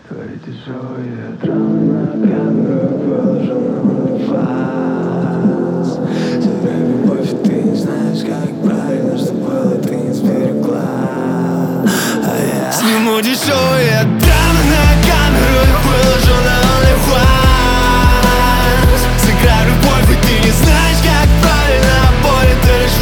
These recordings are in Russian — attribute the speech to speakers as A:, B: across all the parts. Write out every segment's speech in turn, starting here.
A: Твои дешевые драмы на камеру выложу на OnlyFans. Забирай любовь, ты не знаешь, как правильно, что было, ты не сберегла. А я сниму дешевые драмы на камеру и выложу на OnlyFans. Сыграй любовь, и ты не знаешь, как правильно, а боль это лишь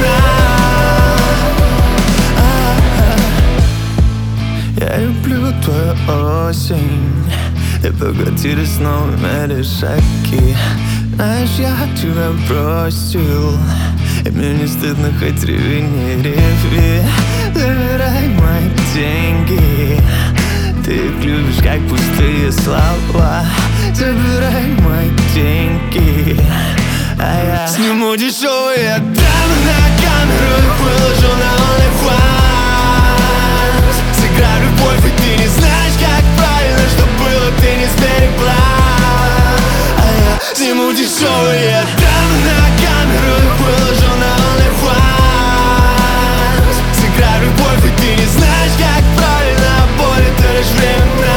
A: временно. Я люблю твою осень, и поглотили снова шаги. Знаешь, я тебя бросил, и мне не стыдно, хоть реви, не реви. Забирай мои деньги, ты их любишь, как пустые слова. Забирай мои деньги, а я сниму дешевые драмы на камеру и выложу на OnlyFans. Сыграй любовь, и ты не знаешь, как правильно, что было, ты не сберегла. А я сниму дешевые драмы на камеру и выложу на OnlyFans. Сыграй любовь, и ты не знаешь, как правильно, а боль это лишь временно.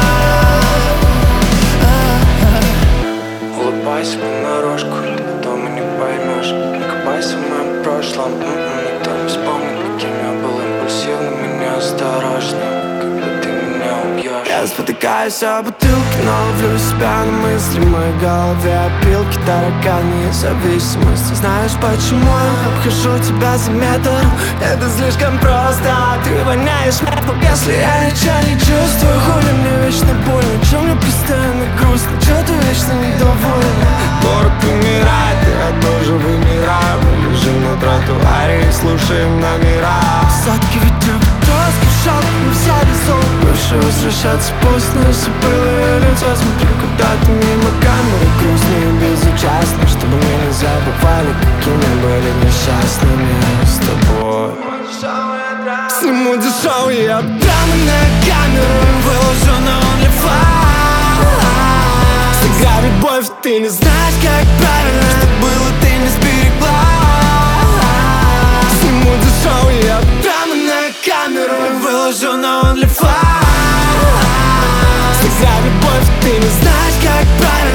B: Улыбайся понарошку, потом и не поймешь. Не копайся в моем прошлом, никто не вспомнит, каким я был импульсивным и неосторожным, когда ты меня убьешь.
A: Я спотыкаюсь о бутылке, но ловлю себя на мысли в моей голове. Опилки, тараканы и зависимости. Знаешь, почему я обхожу тебя за метр? Это слишком просто, ты воняешь метом. Если я ничего не чувствую, хули мне вечно больно? Чё мне постоянно грустно? Чё ты вечно недовольна? Город умирает, и я тоже вымираю. Мы лежим на тротуаре и слушаем номера. Садки ветер, тоски в шаг, мы взяли сон. Больше возвращаться поздно, если было я лицо. Смотрю куда-то мимо камеры, грустные и безучастные, чтобы мы не забывали, какими были несчастными с тобой. Сниму дешевые драмы на камеру и выложу на OnlyFans. Сыграй любовь, ты не знаешь, как правильно, что было, ты не сберегла. Сниму дешевые драмы на камеру и выложу на OnlyFans. Сыграй любовь, ты не знаешь, как правильно,